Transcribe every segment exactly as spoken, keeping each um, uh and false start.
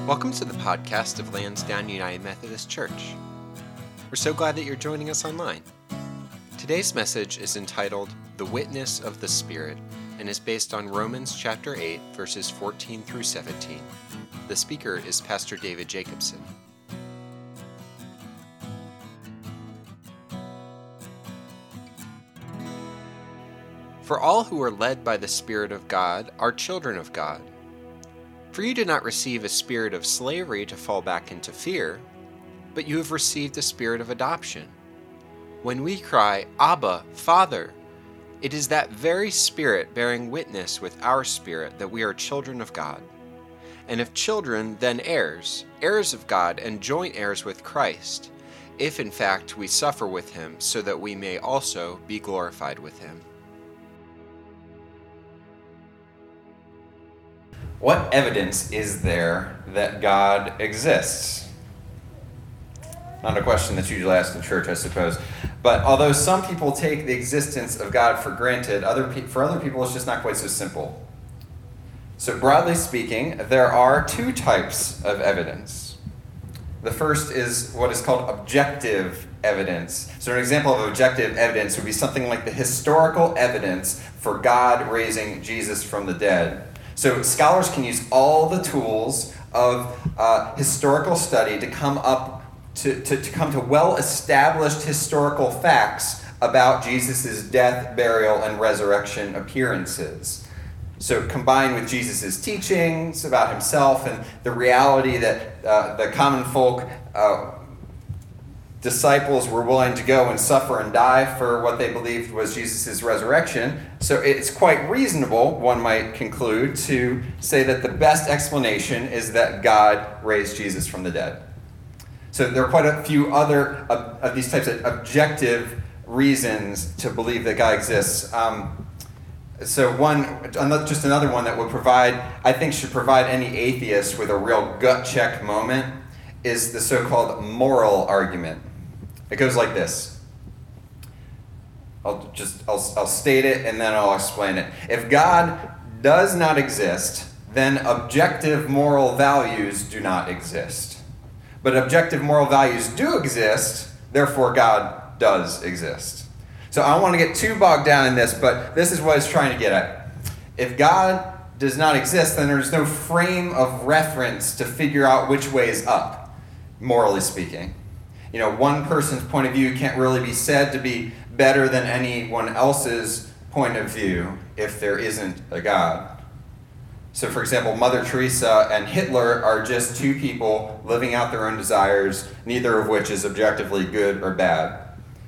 Welcome to the podcast of Lansdowne United Methodist Church. We're so glad that you're joining us online. Today's message is entitled The Witness of the Spirit and is based on Romans chapter eight, verses fourteen through seventeen. The speaker is Pastor David Jacobson. For all who are led by the Spirit of God are children of God. For you did not receive a spirit of slavery to fall back into fear, but you have received a spirit of adoption. When we cry, Abba, Father, it is that very Spirit bearing witness with our spirit that we are children of God. And if children, then heirs, heirs of God and joint heirs with Christ, if in fact we suffer with him, so that we may also be glorified with him. What evidence is there that God exists? Not a question that's usually asked in church, I suppose. But although some people take the existence of God for granted, other pe- for other people it's just not quite so simple. So broadly speaking, there are two types of evidence. The first is what is called objective evidence. So an example of objective evidence would be something like the historical evidence for God raising Jesus from the dead. So scholars can use all the tools of uh, historical study to come up to, to, to come to well-established historical facts about Jesus' death, burial, and resurrection appearances. So combined with Jesus' teachings about himself and the reality that uh, the common folk uh, disciples were willing to go and suffer and die for what they believed was Jesus' resurrection. So it's quite reasonable, one might conclude, to say that the best explanation is that God raised Jesus from the dead. So there are quite a few other of, of these types of objective reasons to believe that God exists. Um, so one, just another one that would provide, I think should provide any atheist with a real gut check moment is the so-called moral argument. It goes like this. I'll just I'll, I'll state it and then I'll explain it. If God does not exist, then objective moral values do not exist. But objective moral values do exist, therefore God does exist. So I don't want to get too bogged down in this, but this is what it's trying to get at. If God does not exist, then there's no frame of reference to figure out which way is up, morally speaking. You know, one person's point of view can't really be said to be better than anyone else's point of view if there isn't a God. So, for example, Mother Teresa and Hitler are just two people living out their own desires, neither of which is objectively good or bad.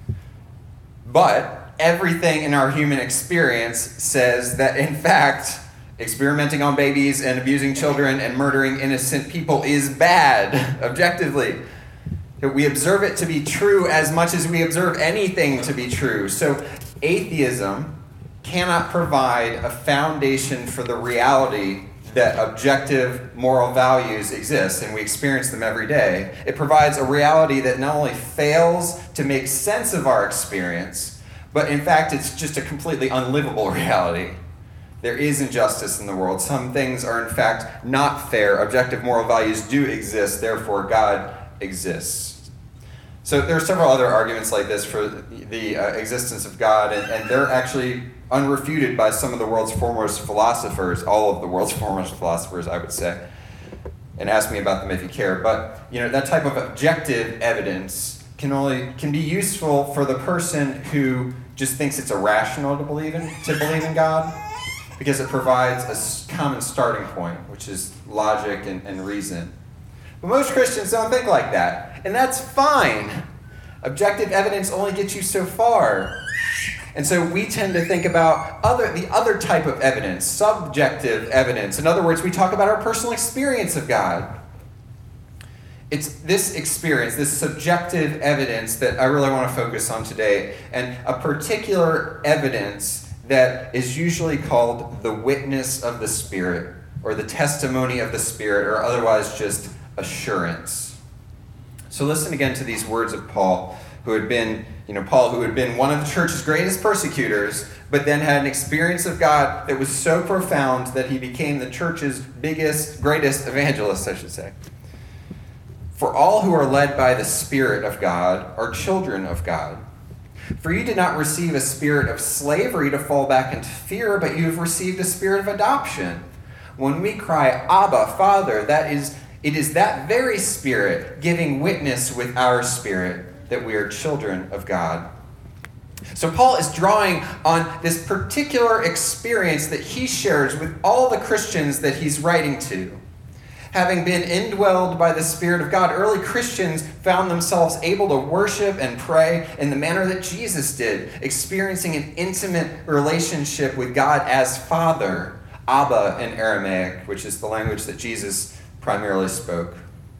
But everything in our human experience says that, in fact, experimenting on babies and abusing children and murdering innocent people is bad, objectively. We observe it to be true as much as we observe anything to be true. So atheism cannot provide a foundation for the reality that objective moral values exist, and we experience them every day. It provides a reality that not only fails to make sense of our experience, but in fact it's just a completely unlivable reality. There is injustice in the world. Some things are in fact not fair. Objective moral values do exist, therefore God exists. So there are several other arguments like this for the uh, existence of God, and, and they're actually unrefuted by some of the world's foremost philosophers, all of the world's foremost philosophers, I would say. And ask me about them if you care. But you know, that type of objective evidence can only can be useful for the person who just thinks it's irrational to believe in to believe in God, because it provides a common starting point, which is logic and, and reason. But most Christians don't think like that, and that's fine. Objective evidence only gets you so far. And so we tend to think about other the other type of evidence, subjective evidence. In other words, we talk about our personal experience of God. It's this experience, this subjective evidence that I really want to focus on today, and a particular evidence that is usually called the witness of the Spirit, or the testimony of the Spirit, or otherwise just assurance. So listen again to these words of Paul, who had been You know, Paul, who had been one of the church's greatest persecutors, but then had an experience of God that was so profound that he became the church's biggest, greatest evangelist, I should say. For all who are led by the Spirit of God are children of God. For you did not receive a spirit of slavery to fall back into fear, but you have received a spirit of adoption. When we cry, Abba, Father, that is, it is that very Spirit giving witness with our spirit that we are children of God. So Paul is drawing on this particular experience that he shares with all the Christians that he's writing to. Having been indwelled by the Spirit of God, early Christians found themselves able to worship and pray in the manner that Jesus did, experiencing an intimate relationship with God as Father, Abba in Aramaic, which is the language that Jesus primarily spoke.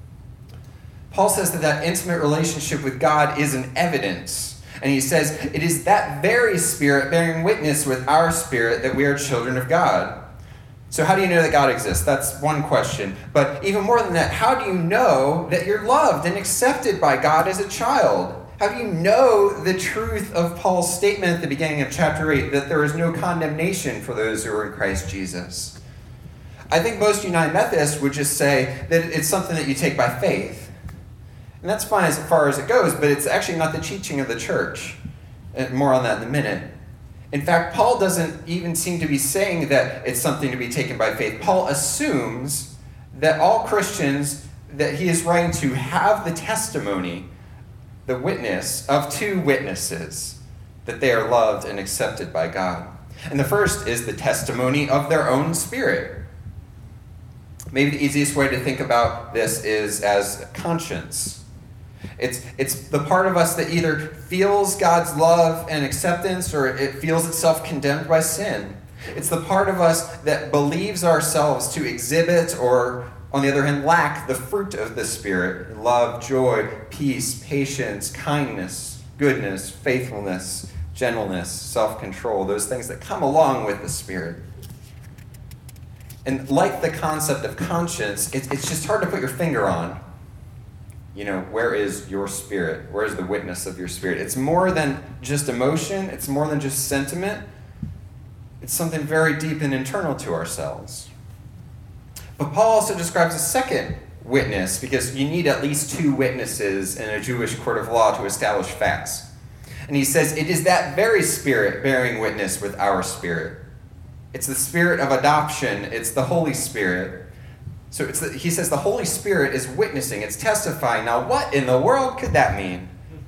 Paul says that that intimate relationship with God is an evidence. And he says, it is that very Spirit bearing witness with our spirit that we are children of God. So how do you know that God exists? That's one question. But even more than that, how do you know that you're loved and accepted by God as a child? How do you know the truth of Paul's statement at the beginning of chapter eight, that there is no condemnation for those who are in Christ Jesus? I think most United Methodists would just say that it's something that you take by faith. And that's fine as far as it goes, but it's actually not the teaching of the church. And more on that in a minute. In fact, Paul doesn't even seem to be saying that it's something to be taken by faith. Paul assumes that all Christians that he is writing to have the testimony, the witness of two witnesses, that they are loved and accepted by God. And the first is the testimony of their own spirit. Maybe the easiest way to think about this is as conscience. It's, it's the part of us that either feels God's love and acceptance or it feels itself condemned by sin. It's the part of us that believes ourselves to exhibit or, on the other hand, lack the fruit of the Spirit: love, joy, peace, patience, kindness, goodness, faithfulness, gentleness, self-control, those things that come along with the Spirit. And like the concept of conscience, it's, it's just hard to put your finger on. You know, where is your spirit? Where is the witness of your spirit? It's more than just emotion. It's more than just sentiment. It's something very deep and internal to ourselves. But Paul also describes a second witness, because you need at least two witnesses in a Jewish court of law to establish facts. And he says, it is that very Spirit bearing witness with our spirit. It's the Spirit of adoption. It's the Holy Spirit. So it's the, he says the Holy Spirit is witnessing, it's testifying. Now, what in the world could that mean?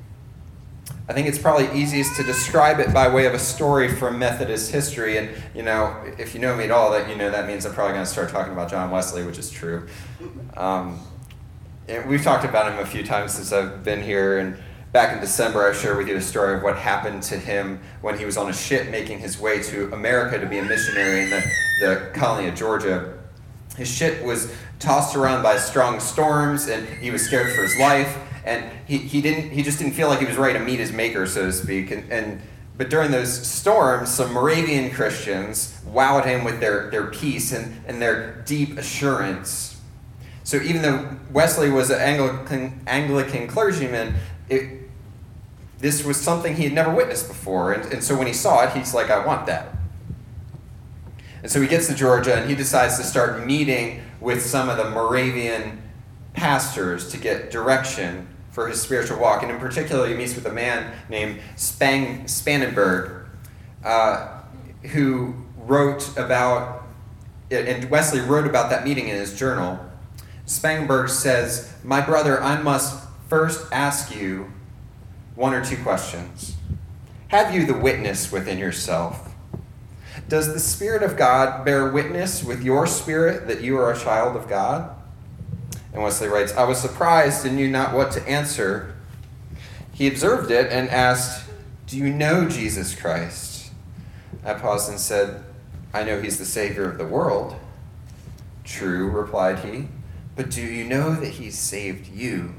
I think it's probably easiest to describe it by way of a story from Methodist history. And, you know, if you know me at all, that you know that means I'm probably going to start talking about John Wesley, which is true. Um, and we've talked about him a few times since I've been here. And back in December, I shared with you the story of what happened to him when he was on a ship making his way to America to be a missionary in the, the colony of Georgia. His ship was tossed around by strong storms, and he was scared for his life. And he, he didn't he just didn't feel like he was ready to meet his maker, so to speak. And, and but during those storms, some Moravian Christians wowed him with their, their peace and, and their deep assurance. So even though Wesley was an Anglican Anglican clergyman, it, this was something he had never witnessed before. And, and so when he saw it, he's like, I want that. And so he gets to Georgia, and he decides to start meeting with some of the Moravian pastors to get direction for his spiritual walk. And in particular, he meets with a man named Spang, Spangenberg, uh, who wrote about, and Wesley wrote about that meeting in his journal. Spangenberg says, "My brother, I must first ask you one or two questions. Have you the witness within yourself? Does the Spirit of God bear witness with your spirit that you are a child of God?" And Wesley writes, "I was surprised and knew not what to answer. He observed it and asked, 'Do you know Jesus Christ?' I paused and said, 'I know he's the Savior of the world.' 'True,' replied he, 'but do you know that he's saved you?'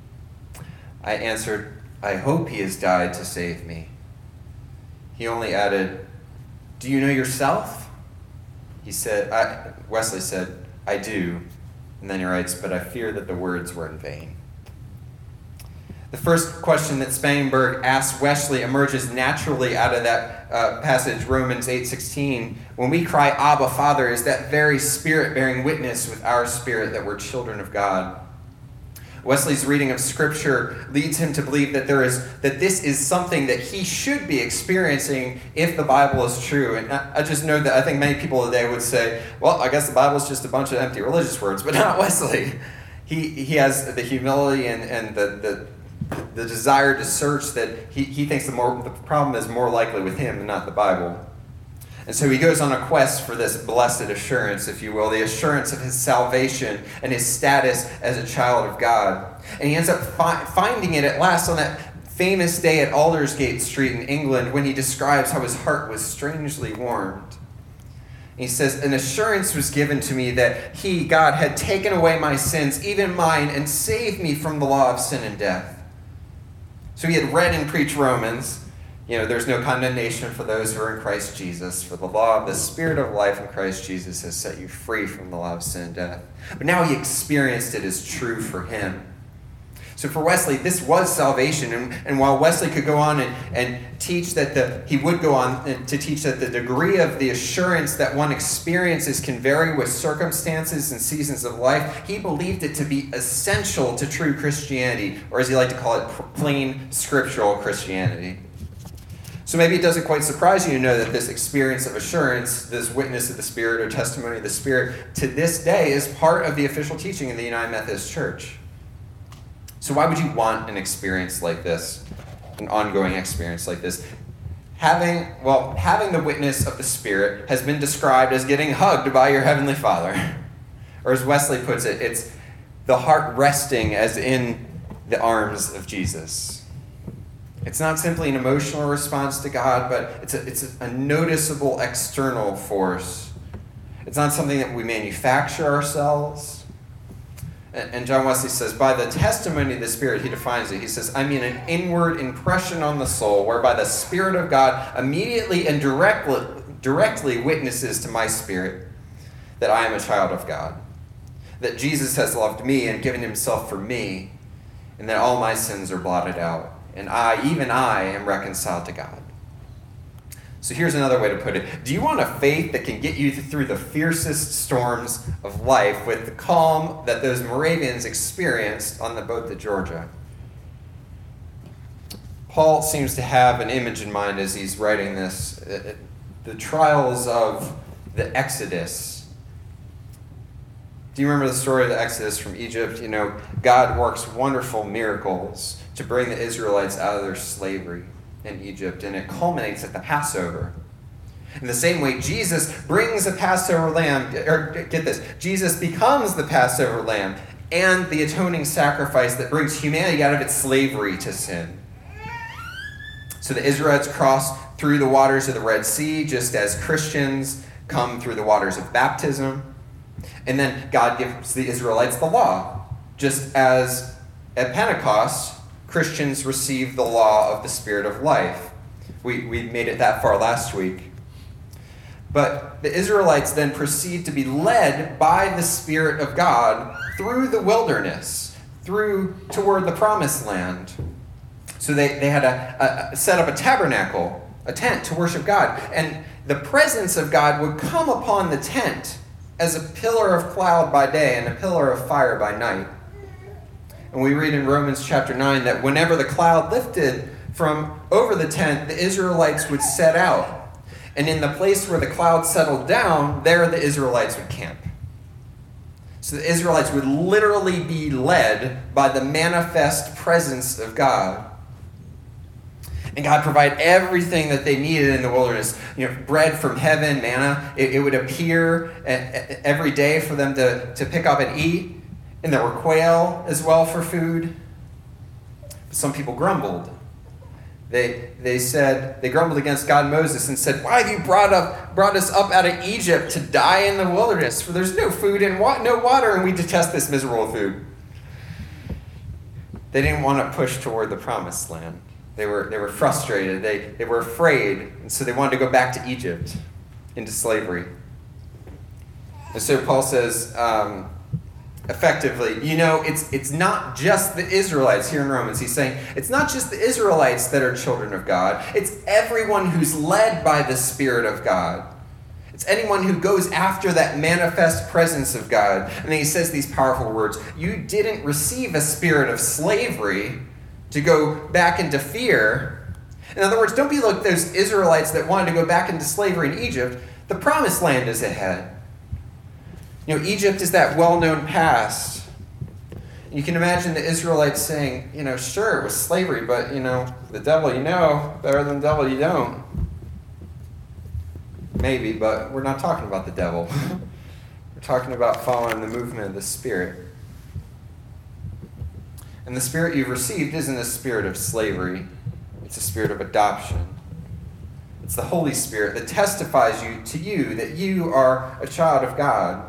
I answered, 'I hope he has died to save me.' He only added, 'Do you know yourself?' He said, I, Wesley said, 'I do.' And then he writes, 'But I fear that the words were in vain.'" The first question that Spangenberg asks Wesley emerges naturally out of that uh, passage, Romans eight sixteen. When we cry, Abba, Father, is that very Spirit bearing witness with our spirit that we're children of God. Wesley's reading of Scripture leads him to believe that there is that this is something that he should be experiencing if the Bible is true. And I, I just know that I think many people today would say, well, I guess the Bible is just a bunch of empty religious words, but not Wesley. He he has the humility and, and the, the the desire to search that he, he thinks the more the problem is more likely with him and not the Bible. And so he goes on a quest for this blessed assurance, if you will, the assurance of his salvation and his status as a child of God. And he ends up fi- finding it at last on that famous day at Aldersgate Street in England when he describes how his heart was strangely warmed. And he says, an assurance was given to me that he, God, had taken away my sins, even mine, and saved me from the law of sin and death. So he had read and preached Romans. You know, there's no condemnation for those who are in Christ Jesus, for the law of the Spirit of life in Christ Jesus has set you free from the law of sin and death. But now he experienced it as true for him. So for Wesley, this was salvation. And, and while Wesley could go on and, and teach that the, he would go on to teach that the degree of the assurance that one experiences can vary with circumstances and seasons of life, he believed it to be essential to true Christianity, or as he liked to call it, plain scriptural Christianity. So maybe it doesn't quite surprise you to know that this experience of assurance, this witness of the Spirit or testimony of the Spirit, to this day is part of the official teaching in the United Methodist Church. So why would you want an experience like this, an ongoing experience like this? Having, well, having the witness of the Spirit has been described as getting hugged by your Heavenly Father. Or as Wesley puts it, it's the heart resting as in the arms of Jesus. It's not simply an emotional response to God, but it's a, it's a noticeable external force. It's not something that we manufacture ourselves. And John Wesley says, by the testimony of the Spirit, he defines it. He says, I mean an inward impression on the soul, whereby the Spirit of God immediately and directly, directly witnesses to my spirit that I am a child of God, that Jesus has loved me and given himself for me, and that all my sins are blotted out, and I, even I, am reconciled to God. So here's another way to put it. Do you want a faith that can get you through the fiercest storms of life with the calm that those Moravians experienced on the boat to Georgia? Paul seems to have an image in mind as he's writing this. The trials of the Exodus. Do you remember the story of the Exodus from Egypt? You know, God works wonderful miracles to bring the Israelites out of their slavery in Egypt, and it culminates at the Passover. In the same way, Jesus brings a Passover lamb, or get this, Jesus becomes the Passover lamb and the atoning sacrifice that brings humanity out of its slavery to sin. So the Israelites cross through the waters of the Red Sea, just as Christians come through the waters of baptism. And then God gives the Israelites the law, just as at Pentecost, Christians receive the law of the Spirit of life. We, we made it that far last week. But the Israelites then proceed to be led by the Spirit of God through the wilderness, through toward the promised land. So they, they had a, a set up a tabernacle, a tent to worship God. And the presence of God would come upon the tent as a pillar of cloud by day and a pillar of fire by night. And we read in Romans chapter nine that whenever the cloud lifted from over the tent, the Israelites would set out. And in the place where the cloud settled down, there the Israelites would camp. So the Israelites would literally be led by the manifest presence of God. And God provided everything that they needed in the wilderness. You know, bread from heaven, manna. It, it would appear every day for them to, to pick up and eat. And there were quail as well for food. But some people grumbled. They they said, they grumbled against God and Moses and said, why have you brought up brought us up out of Egypt to die in the wilderness? For there's no food and wa- no water, and we detest this miserable food. They didn't want to push toward the promised land. They were they were frustrated. They, they were afraid, and so they wanted to go back to Egypt, into slavery. And so Paul says, um, effectively, you know, it's it's not just the Israelites here in Romans. He's saying it's not just the Israelites that are children of God. It's everyone who's led by the Spirit of God. It's anyone who goes after that manifest presence of God. And then he says these powerful words. You didn't receive a spirit of slavery to go back into fear. In other words, don't be like those Israelites that wanted to go back into slavery in Egypt. The promised land is ahead. You know, Egypt is that well-known past. You can imagine the Israelites saying, you know, sure, it was slavery, but, you know, the devil you know, better than the devil you don't. Maybe, but we're not talking about the devil. We're talking about following the movement of the Spirit. And the Spirit you've received isn't a spirit of slavery. It's a spirit of adoption. It's the Holy Spirit that testifies you to you that you are a child of God.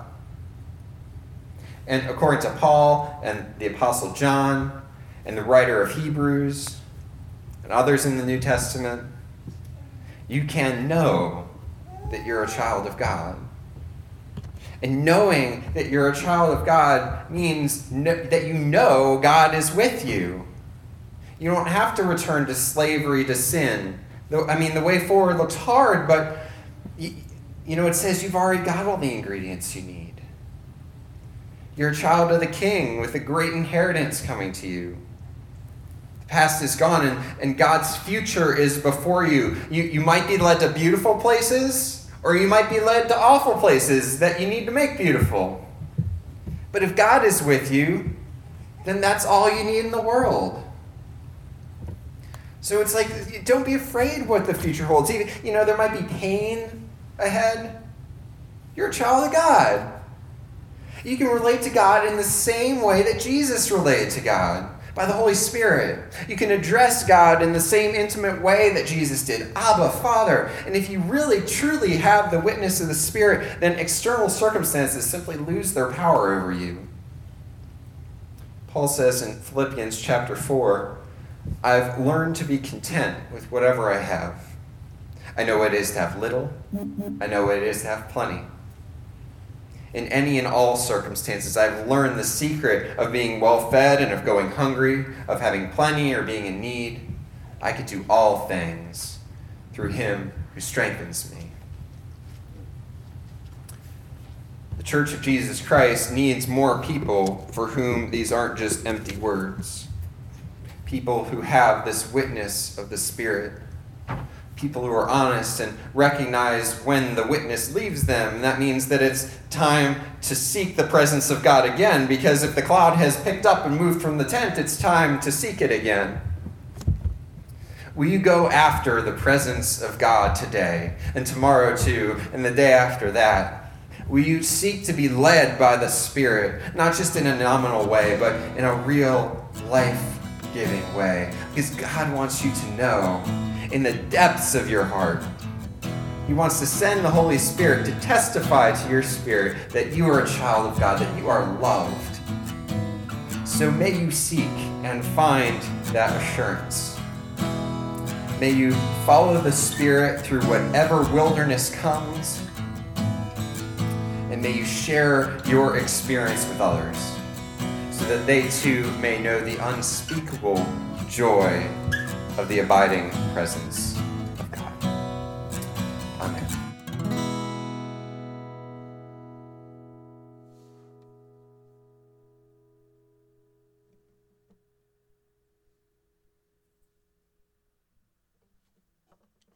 And according to Paul and the Apostle John and the writer of Hebrews and others in the New Testament, you can know that you're a child of God. And knowing that you're a child of God means no, that you know God is with you. You don't have to return to slavery to sin. I mean, the way forward looks hard, but you, you know, it says you've already got all the ingredients you need. You're a child of the King with a great inheritance coming to you. The past is gone, and, and God's future is before you. you. You might be led to beautiful places, or you might be led to awful places that you need to make beautiful. But if God is with you, then that's all you need in the world. So it's like, don't be afraid what the future holds. Even, you know, there might be pain ahead. You're a child of God. You can relate to God in the same way that Jesus related to God, by the Holy Spirit. You can address God in the same intimate way that Jesus did, Abba, Father. And if you really, truly have the witness of the Spirit, then external circumstances simply lose their power over you. Paul says in Philippians chapter four, I've learned to be content with whatever I have. I know what it is to have little. I know what it is to have plenty. In any and all circumstances, I've learned the secret of being well-fed and of going hungry, of having plenty or being in need. I can do all things through him who strengthens me. The Church of Jesus Christ needs more people for whom these aren't just empty words. People who have this witness of the Spirit. People who are honest and recognize when the witness leaves them. And that means that it's time to seek the presence of God again, because if the cloud has picked up and moved from the tent, it's time to seek it again. Will you go after the presence of God today, and tomorrow too, and the day after that? Will you seek to be led by the Spirit, not just in a nominal way, but in a real life-giving way? Because God wants you to know in the depths of your heart. He wants to send the Holy Spirit to testify to your spirit that you are a child of God, that you are loved. So may you seek and find that assurance. May you follow the Spirit through whatever wilderness comes, and may you share your experience with others so that they too may know the unspeakable joy of the abiding presence